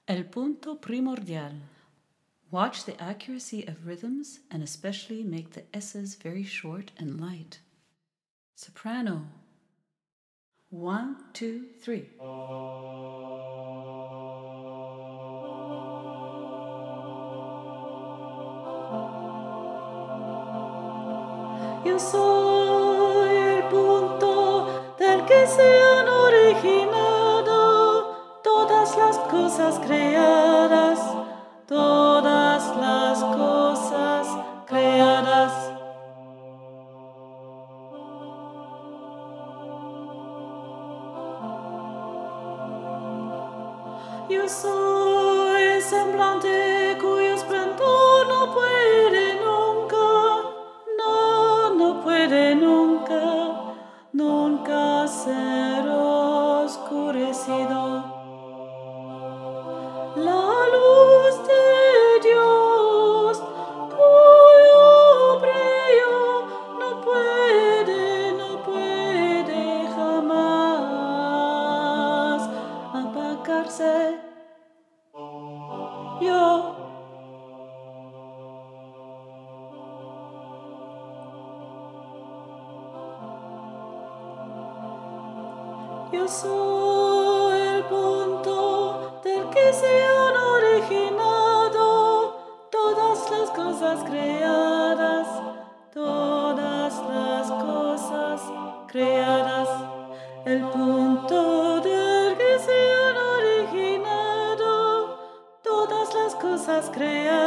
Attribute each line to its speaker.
Speaker 1: El punto primordial. Watch the accuracy of rhythms and especially make the S's very short and light. Soprano. 1, 2, 3. Yo soy el punto del que se han originado todas las cosas creadas, todas las cosas creadas. Yo soy el semblante cuyo esplendor no puede nunca, no puede nunca, nunca ser oscurecido. La luz de Dios, cuyo brillo no puede jamás apagarse. Yo soy el punto del que se han originado todas las cosas creadas, todas las cosas creadas. El punto del que se han originado todas las cosas creadas.